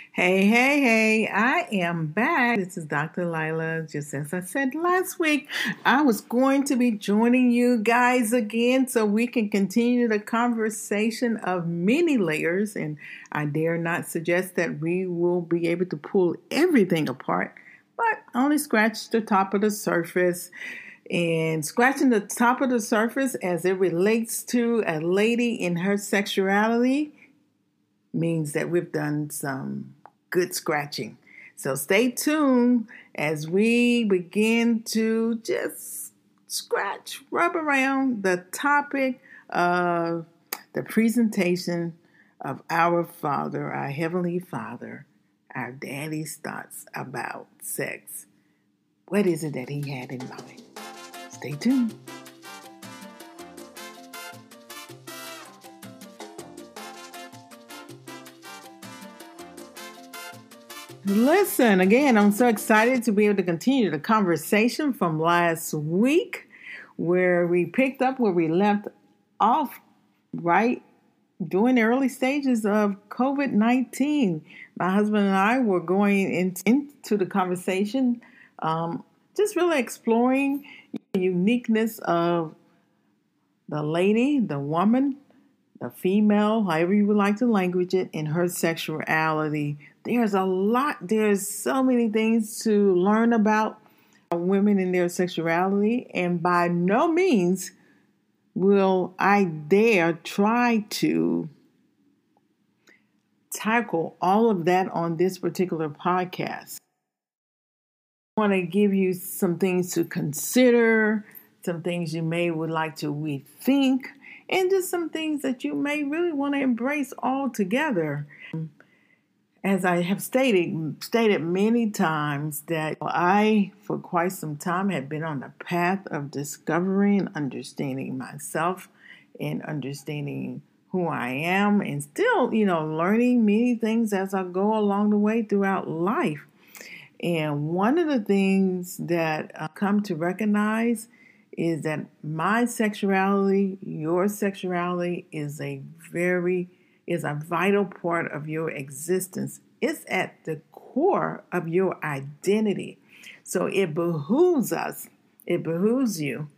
Hey, hey, hey, I am back. This is Dr. Lila. Just as I said last week, I was going to be joining you guys again so we can continue the conversation of many layers. And I dare not suggest that we will be able to pull everything apart, but only scratch the top of the surface. And scratching the top of the surface as it relates to a lady in her sexuality means that we've done some good scratching. So stay tuned as we begin to just rub around the topic of the presentation of our Father, our Heavenly Father, our Daddy's thoughts about sex. What is it that he had in mind? Stay tuned. Listen, again, I'm so excited to be able to continue the conversation from last week where we picked up where we left off right during the early stages of COVID-19. My husband and I were going into the conversation, just really exploring the uniqueness of the lady, the woman, the female, however you would like to language it, in her sexuality. There's so many things to learn about women in their sexuality, and by no means will I dare try to tackle all of that on this particular podcast. I want to give you some things to consider, some things you may would like to rethink, and just some things that you may really want to embrace altogether. As I have stated many times that I, for quite some time, have been on the path of discovering and understanding myself and understanding who I am and still, learning many things as I go along the way throughout life. And one of the things that I come to recognize is that my sexuality, your sexuality is a vital part of your existence. It's at the core of your identity. So it behooves you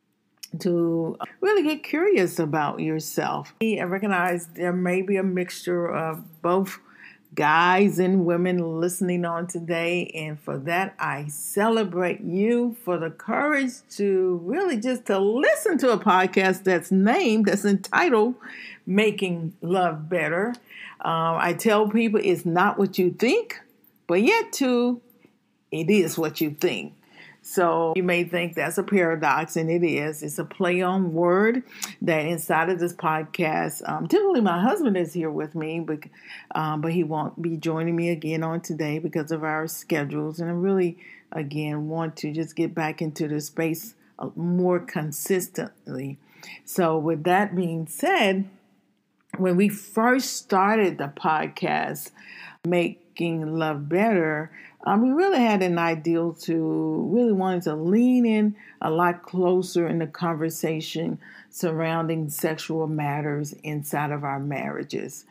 to really get curious about yourself. I recognize there may be a mixture of both guys and women listening on today, and for that I celebrate you for the courage to really just to listen to a podcast that's entitled Making Love Better. I tell people it's not what you think, but yet too it is what you think. So you may think that's a paradox, and it is. It's a play on word that inside of this podcast, typically my husband is here with me, but he won't be joining me again on today because of our schedules. And I really, again, want to just get back into the space more consistently. So with that being said, when we first started the podcast, Making Love Better, we really had an ideal to really wanted to lean in a lot closer in the conversation surrounding sexual matters inside of our marriages.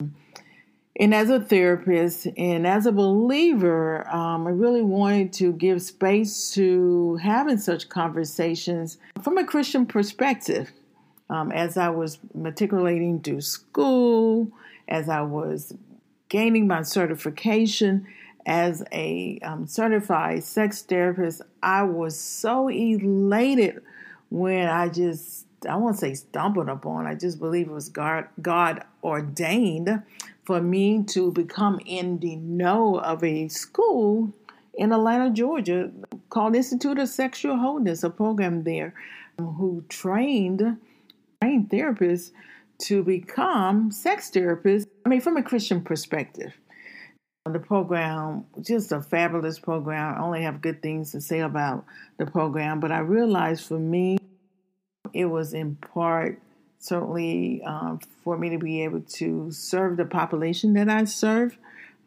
And as a therapist and as a believer, I really wanted to give space to having such conversations from a Christian perspective. As I was matriculating through school, as I was gaining my certification as a certified sex therapist, I was so elated when I won't say stumbled upon, I just believe it was God ordained for me to become in the know of a school in Atlanta, Georgia, called Institute of Sexual Wholeness, a program there who trained therapists to become sex therapists, from a Christian perspective. The program, just a fabulous program. I only have good things to say about the program, but I realized for me, it was in part certainly for me to be able to serve the population that I serve,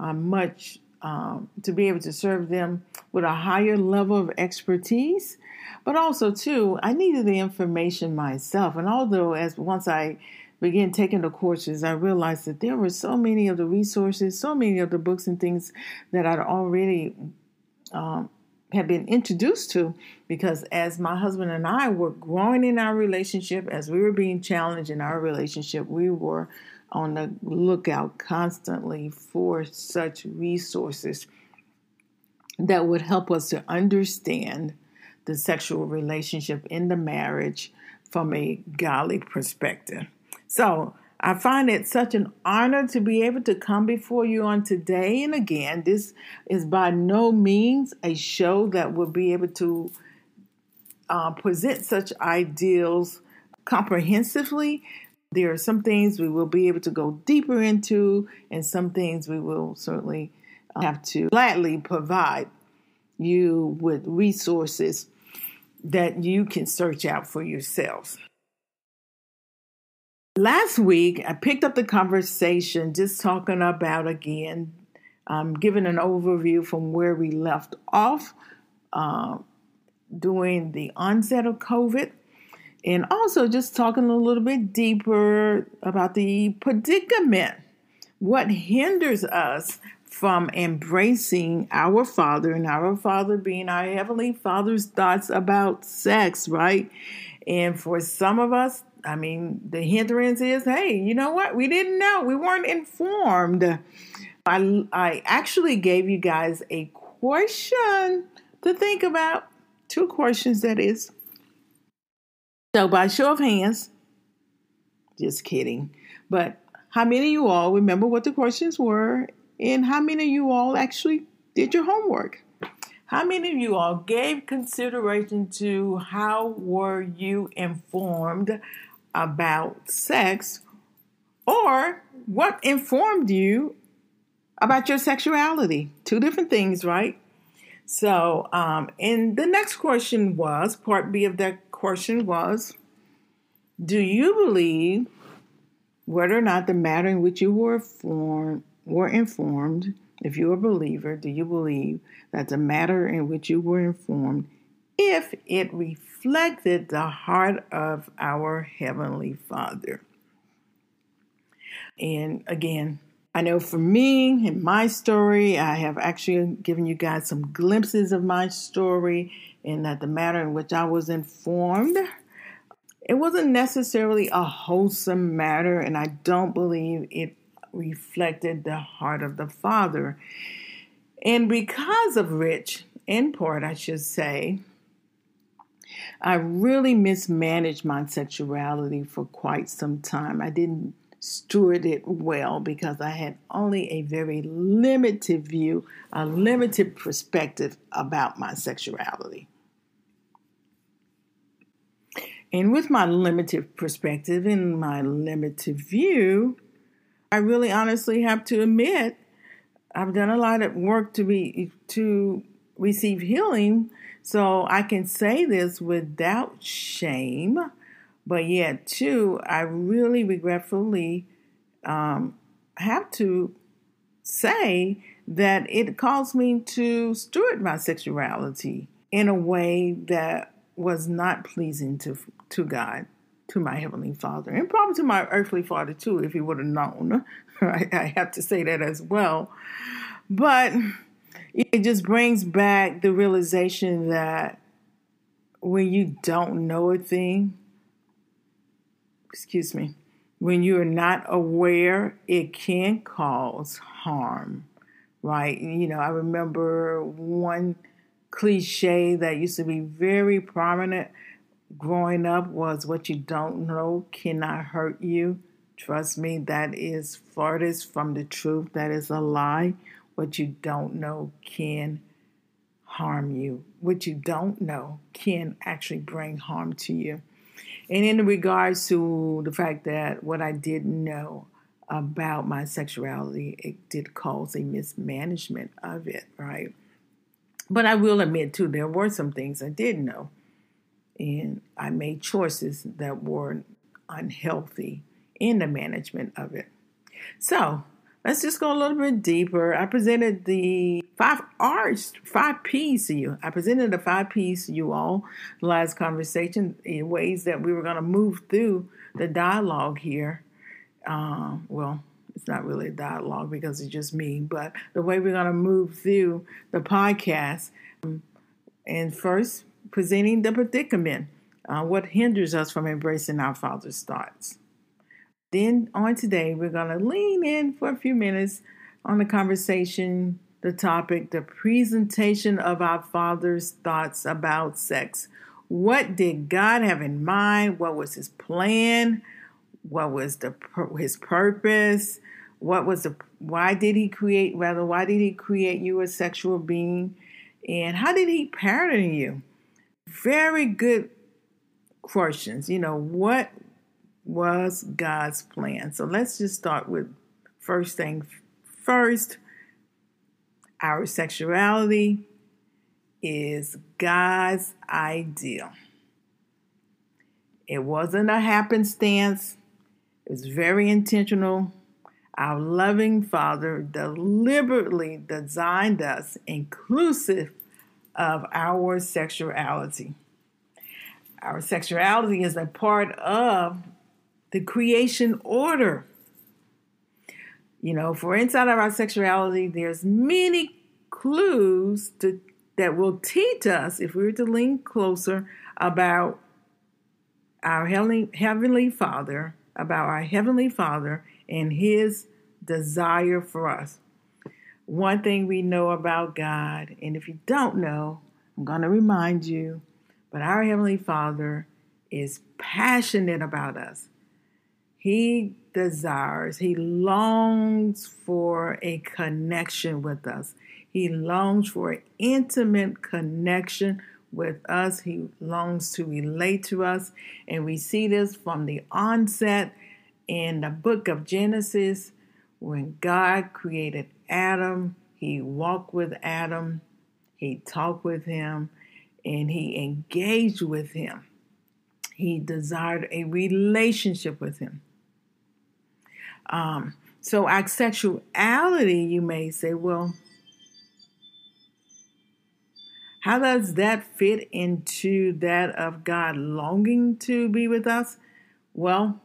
to be able to serve them with a higher level of expertise. But also, too, I needed the information myself. And although once I began taking the courses, I realized that there were so many of the resources, so many of the books and things that I'd already had been introduced to, because as my husband and I were growing in our relationship, as we were being challenged in our relationship, we were on the lookout constantly for such resources that would help us to understand the sexual relationship in the marriage from a godly perspective. So I find it such an honor to be able to come before you on today. And again, this is by no means a show that will be able to present such ideals comprehensively. There are some things we will be able to go deeper into, and some things we will certainly have to gladly provide you with resources that you can search out for yourselves. Last week, I picked up the conversation just talking about, again, giving an overview from where we left off during the onset of COVID, and also just talking a little bit deeper about the predicament, what hinders us from embracing our Father, and our Father being our Heavenly Father's thoughts about sex, right? And for some of us, the hindrance is, hey, you know what? We didn't know. We weren't informed. I actually gave you guys a question to think about. 2 questions, that is. So by show of hands, just kidding. But how many of you all remember what the questions were? And how many of you all actually did your homework? How many of you all gave consideration to how were you informed about sex, or what informed you about your sexuality? 2 different things, right? So, and the next question was, part B of that question was, do you believe whether or not the matter in which you were informed, if you're a believer, do you believe that the matter in which you were informed, if it reflected the heart of our Heavenly Father? And again, I know for me, in my story, I have actually given you guys some glimpses of my story, and that the matter in which I was informed, it wasn't necessarily a wholesome matter, and I don't believe it reflected the heart of the Father. And because of which, in part, I should say, I really mismanaged my sexuality for quite some time. I didn't steward it well because I had only a very limited view, a limited perspective about my sexuality. And with my limited perspective and my limited view, I really honestly have to admit I've done a lot of work to receive healing, so I can say this without shame. But yet, too, I really regretfully have to say that it caused me to steward my sexuality in a way that was not pleasing to God, to my Heavenly Father, and probably to my earthly father, too, if he would have known. I have to say that as well. But it just brings back the realization that when you don't know a thing, when you're not aware, it can cause harm, right? I remember one cliche that used to be very prominent growing up was, what you don't know cannot hurt you. Trust me, that is farthest from the truth. That is a lie. What you don't know can harm you. What you don't know can actually bring harm to you. And in regards to the fact that what I didn't know about my sexuality, it did cause a mismanagement of it, right? But I will admit, too, there were some things I did know. And I made choices that were unhealthy in the management of it. So let's just go a little bit deeper. I presented the 5 P's to you. I presented the 5 P's to you all last conversation in ways that we were going to move through the dialogue here Well, it's not really a dialogue because it's just me, but the way we're going to move through the podcast. And first, presenting the predicament, what hinders us from embracing our Father's thoughts. Then on today, we're going to lean in for a few minutes on the conversation, the topic, the presentation of our Father's thoughts about sex. What did God have in mind? What was his plan? What was his purpose? Why did he create you a sexual being? And how did he pattern you? Very good questions. What was God's plan? So let's just start with first thing first. Our sexuality is God's ideal. It wasn't a happenstance. It was very intentional. Our loving Father deliberately designed us inclusive of our sexuality. Our sexuality is a part of the creation order. For inside of our sexuality, there's many clues that will teach us, if we were to lean closer, about our Heavenly Father, and his desire for us. One thing we know about God, and if you don't know, I'm going to remind you, but our Heavenly Father is passionate about us. He longs for a connection with us. He longs for an intimate connection with us. He longs to relate to us. And we see this from the onset in the book of Genesis. When God created Adam, he walked with Adam, he talked with him, and he engaged with him. He desired a relationship with him. So our sexuality, you may say, well, how does that fit into that of God longing to be with us? Well,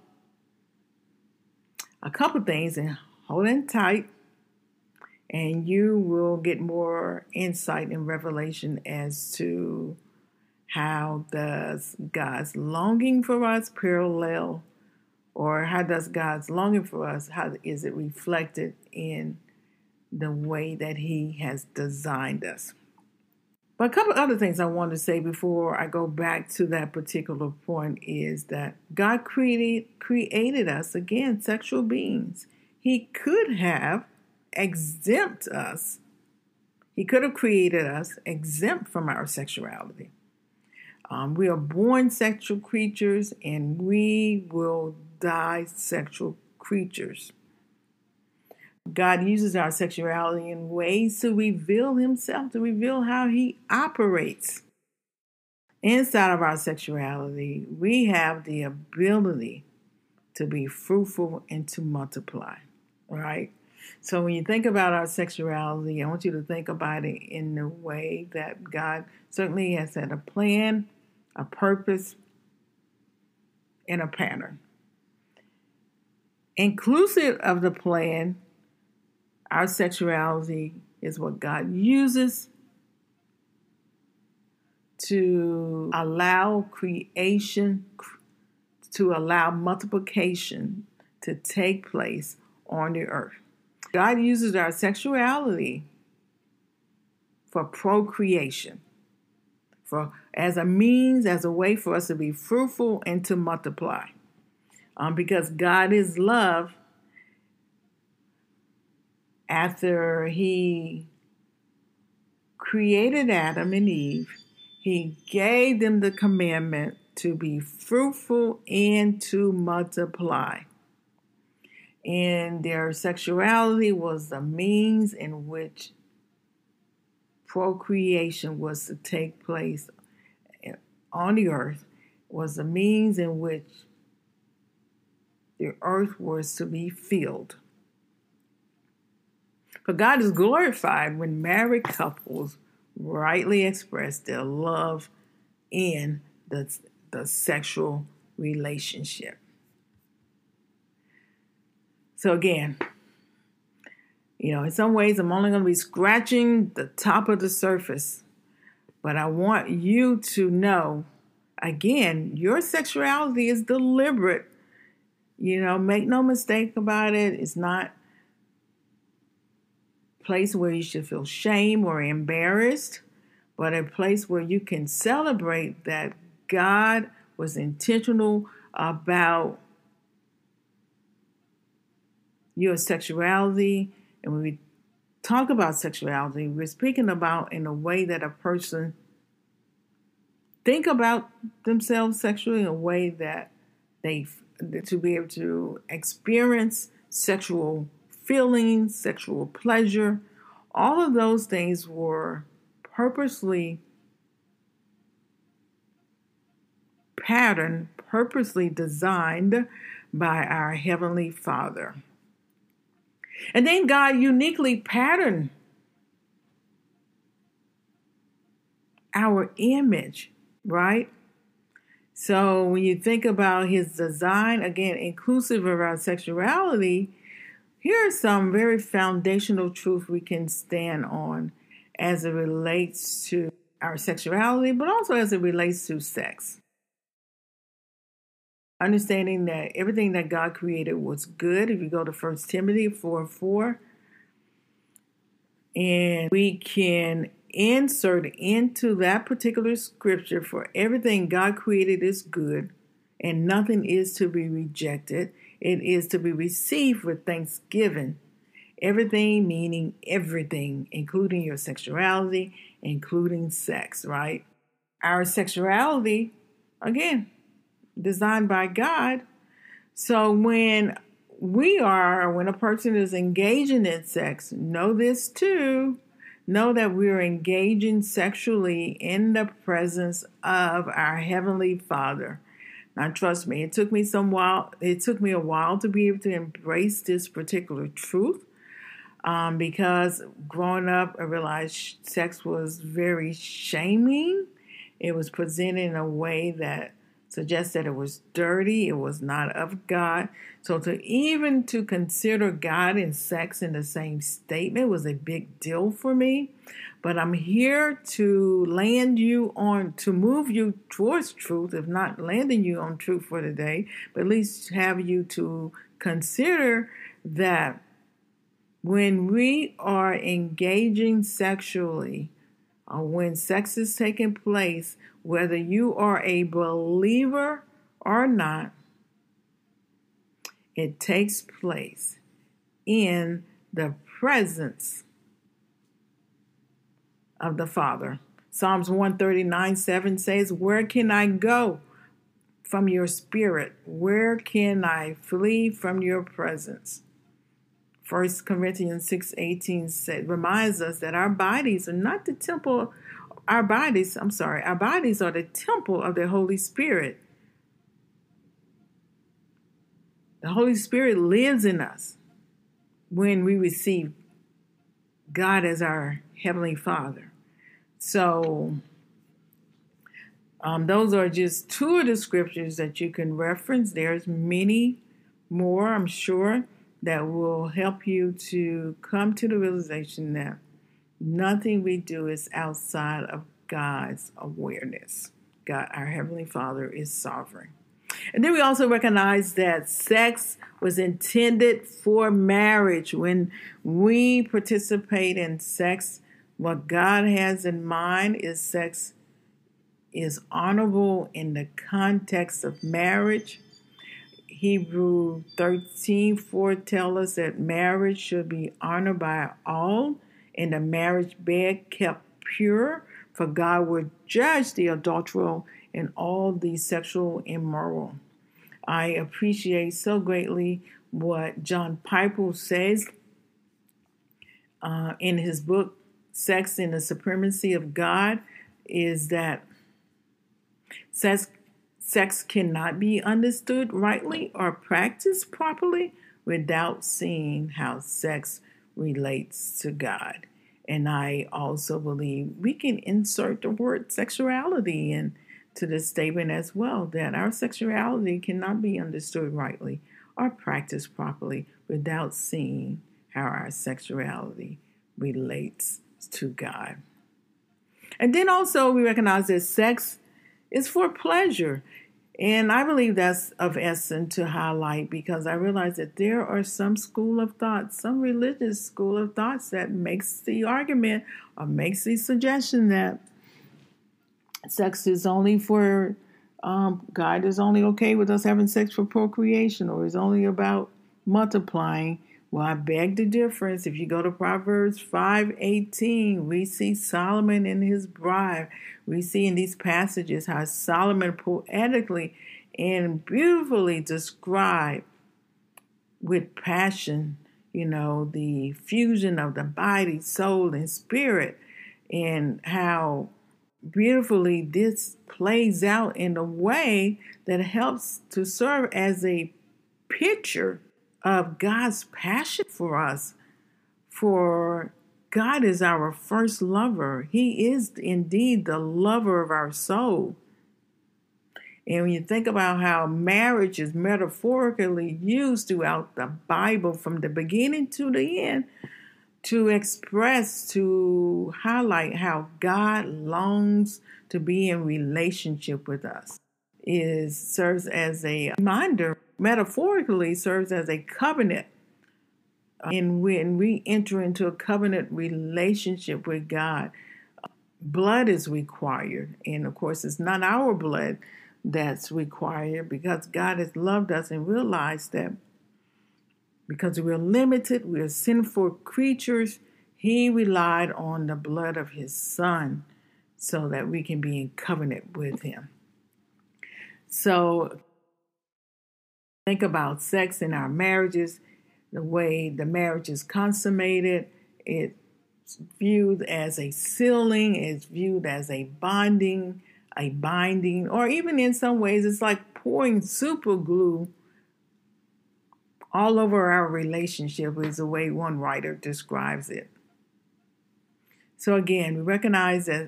a couple things, and hold in tight, and you will get more insight and revelation as to how does God's longing for us parallel, or how does God's longing for us, how is it reflected in the way that he has designed us? But a couple other things I want to say before I go back to that particular point is that God created us, again, sexual beings. He could have exempt us. He could have created us exempt from our sexuality. We are born sexual creatures, and we will die sexual creatures. God uses our sexuality in ways to reveal himself, to reveal how he operates. Inside of our sexuality, we have the ability to be fruitful and to multiply, right? So when you think about our sexuality, I want you to think about it in the way that God certainly has had a plan, a purpose, and a pattern. Inclusive of the plan, our sexuality is what God uses to allow creation, to allow multiplication to take place on the earth. God uses our sexuality for procreation, as a means, as a way for us to be fruitful and to multiply. Because God is love, after he created Adam and Eve, he gave them the commandment to be fruitful and to multiply. And their sexuality was the means in which procreation was to take place on the earth, was the means in which the earth was to be filled. For God is glorified when married couples rightly express their love in the sexual relationship. So again, in some ways I'm only going to be scratching the top of the surface, but I want you to know, again, your sexuality is deliberate. Make no mistake about it. It's not a place where you should feel shame or embarrassed, but a place where you can celebrate that God was intentional about your sexuality. And when we talk about sexuality, we're speaking about in a way that a person think about themselves sexually, in a way that to be able to experience sexual feelings, sexual pleasure. All of those things were purposely patterned, purposely designed by our Heavenly Father. And then God uniquely patterned our image, right? So when you think about His design, again, inclusive of our sexuality, here are some very foundational truths we can stand on as it relates to our sexuality, but also as it relates to sex. Understanding that everything that God created was good. If you go to 1 Timothy 4:4, and we can insert into that particular scripture, for everything God created is good, and nothing is to be rejected. It is to be received with thanksgiving. Everything meaning everything, including your sexuality, including sex, right? Our sexuality, again, designed by God. So when a person is engaging in sex, know this too. Know that we're engaging sexually in the presence of our Heavenly Father. Now, trust me, it took me a while to be able to embrace this particular truth, because growing up, I realized sex was very shaming. It was presented in a way that suggests that it was dirty, it was not of God. So to consider God and sex in the same statement was a big deal for me. But I'm here to move you towards truth, if not landing you on truth for today, but at least have you to consider that when we are engaging sexually, or when sex is taking place, whether you are a believer or not, it takes place in the presence of the Father. Psalms 139:7 says, "Where can I go from your spirit? Where can I flee from your presence?" 1 Corinthians 6:18 reminds us that our bodies are not the temple. Our bodies are the temple of the Holy Spirit. The Holy Spirit lives in us when we receive God as our Heavenly Father. So those are just two of the scriptures that you can reference. There's many more, I'm sure, that will help you to come to the realization that nothing we do is outside of God's awareness. God, our Heavenly Father, is sovereign. And then we also recognize that sex was intended for marriage. When we participate in sex, what God has in mind is sex is honorable in the context of marriage. Hebrews 13:4 tells us that marriage should be honored by all, and the marriage bed kept pure, for God would judge the adulterer and all the sexual immoral. I appreciate so greatly what John Piper says in his book, Sex and the Supremacy of God, is that sex cannot be understood rightly or practiced properly without seeing how sex relates to God. And I also believe we can insert the word sexuality into this statement as well, that our sexuality cannot be understood rightly or practiced properly without seeing how our sexuality relates to God. And then also we recognize that sex is for pleasure. And I believe that's of essence to highlight, because I realize that there are some school of thought, some religious school of thoughts that makes the argument or makes the suggestion that sex is only for, God is only okay with us having sex for procreation, or is only about multiplying. Well, I beg the difference. If you go to Proverbs 5:18, we see Solomon and his bride. We see in these passages how Solomon poetically and beautifully described with passion, the fusion of the body, soul, and spirit, and how beautifully this plays out in a way that helps to serve as a picture of God's passion for us. For God is our first lover. He is indeed the lover of our soul. And when you think about how marriage is metaphorically used throughout the Bible from the beginning to the end, to express, to highlight how God longs to be in relationship with us, serves as a reminder, metaphorically serves as a covenant. And when we enter into a covenant relationship with God, blood is required. And of course, it's not our blood that's required, because God has loved us and realized that because we're limited, we're sinful creatures, He relied on the blood of His Son so that we can be in covenant with Him. So think about sex in our marriages, the way the marriage is consummated. It's viewed as a sealing, it's viewed as a binding, or even in some ways it's like pouring super glue all over our relationship, is the way one writer describes it. So again, we recognize that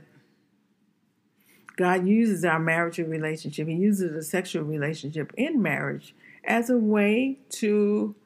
God uses our marital relationship, He uses a sexual relationship in marriage as a way to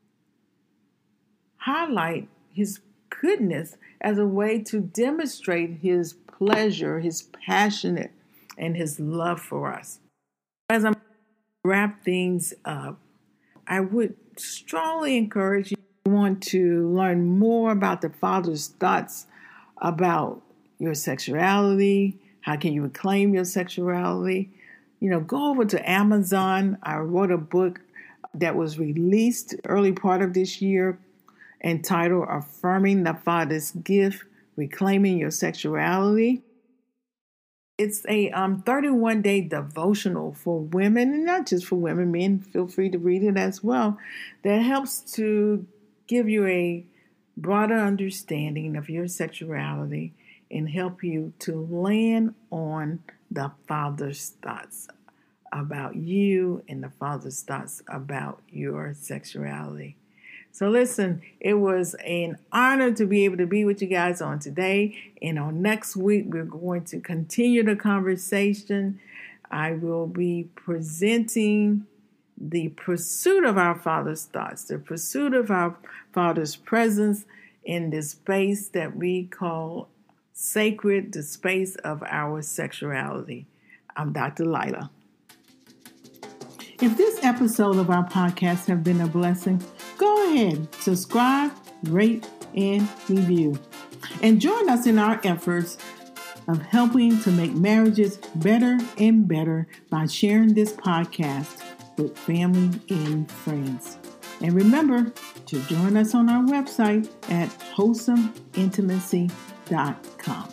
highlight His goodness, as a way to demonstrate His pleasure, His passionate, and His love for us. As I wrap things up, I would strongly encourage you, if you want to learn more about the Father's thoughts about your sexuality, how can you reclaim your sexuality, go over to Amazon. I wrote a book that was released early part of this year entitled Affirming the Father's Gift, Reclaiming Your Sexuality. It's a 31-day devotional for women, and not just for women. Men, feel free to read it as well. That helps to give you a broader understanding of your sexuality and help you to land on the Father's thoughts about you and the Father's thoughts about your sexuality. So listen, it was an honor to be able to be with you guys on today. And on next week, we're going to continue the conversation. I will be presenting the pursuit of our Father's thoughts, the pursuit of our Father's presence in this space that we call sacred, the space of our sexuality. I'm Dr. Lila. If this episode of our podcast has been a blessing, go ahead, subscribe, rate, and review. And join us in our efforts of helping to make marriages better and better by sharing this podcast with family and friends. And remember to join us on our website at wholesomeintimacy.com.